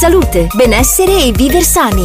Salute, benessere e viver sani.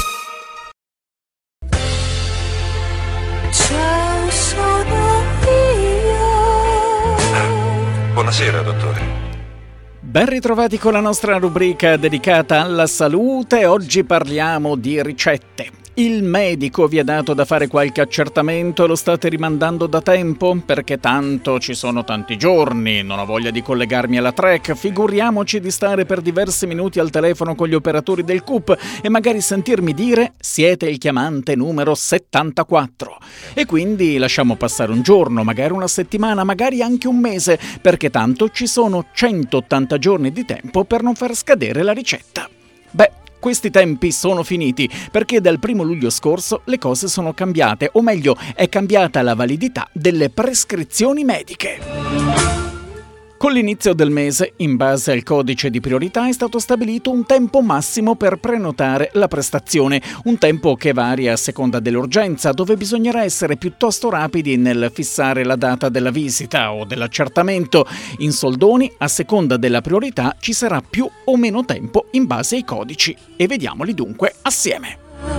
Ciao, sono io. Buonasera, dottore. Ben ritrovati con la nostra rubrica dedicata alla salute. Oggi parliamo di ricette. Il medico vi ha dato da fare qualche accertamento e lo state rimandando da tempo? Perché tanto ci sono tanti giorni, non ho voglia di collegarmi alla TREC, figuriamoci di stare per diversi minuti al telefono con gli operatori del CUP e magari sentirmi dire siete il chiamante numero 74. E quindi lasciamo passare un giorno, magari una settimana, magari anche un mese, perché tanto ci sono 180 giorni di tempo per non far scadere la ricetta. Beh, questi tempi sono finiti perché dal 1 luglio scorso le cose sono cambiate, o meglio, è cambiata la validità delle prescrizioni mediche. Con l'inizio del mese, in base al codice di priorità, è stato stabilito un tempo massimo per prenotare la prestazione, un tempo che varia a seconda dell'urgenza, dove bisognerà essere piuttosto rapidi nel fissare la data della visita o dell'accertamento. In soldoni, a seconda della priorità, ci sarà più o meno tempo in base ai codici. E vediamoli dunque assieme.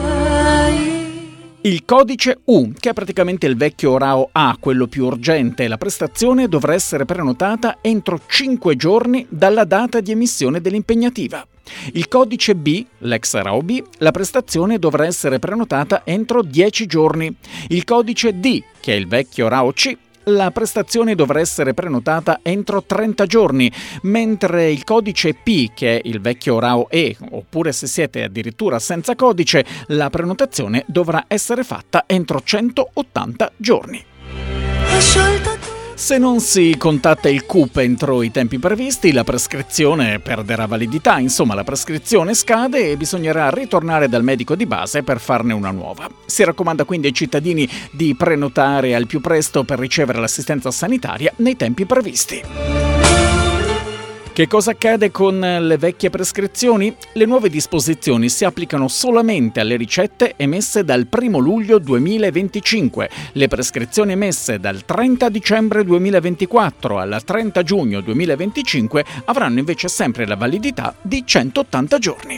Il codice U, che è praticamente il vecchio RAO A, quello più urgente, la prestazione dovrà essere prenotata entro 5 giorni dalla data di emissione dell'impegnativa. Il codice B, l'ex RAO B, la prestazione dovrà essere prenotata entro 10 giorni. Il codice D, che è il vecchio RAO C, la prestazione dovrà essere prenotata entro 30 giorni, mentre il codice P, che è il vecchio RAO E, oppure se siete addirittura senza codice, la prenotazione dovrà essere fatta entro 180 giorni. Se non si contatta il CUP entro i tempi previsti, la prescrizione perderà validità, insomma la prescrizione scade e bisognerà ritornare dal medico di base per farne una nuova. Si raccomanda quindi ai cittadini di prenotare al più presto per ricevere l'assistenza sanitaria nei tempi previsti. Che cosa accade con le vecchie prescrizioni? Le nuove disposizioni si applicano solamente alle ricette emesse dal 1 luglio 2025. Le prescrizioni emesse dal 30 dicembre 2024 al 30 giugno 2025 avranno invece sempre la validità di 180 giorni.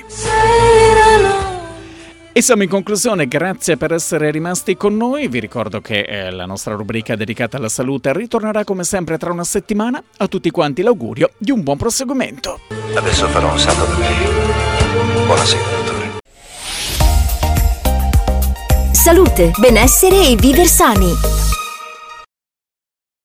E siamo in conclusione, grazie per essere rimasti con noi. Vi ricordo che la nostra rubrica dedicata alla salute ritornerà come sempre tra una settimana. A tutti quanti l'augurio di un buon proseguimento. Adesso farò un salto da lei. Buonasera, dottore. Salute, benessere e viver sani.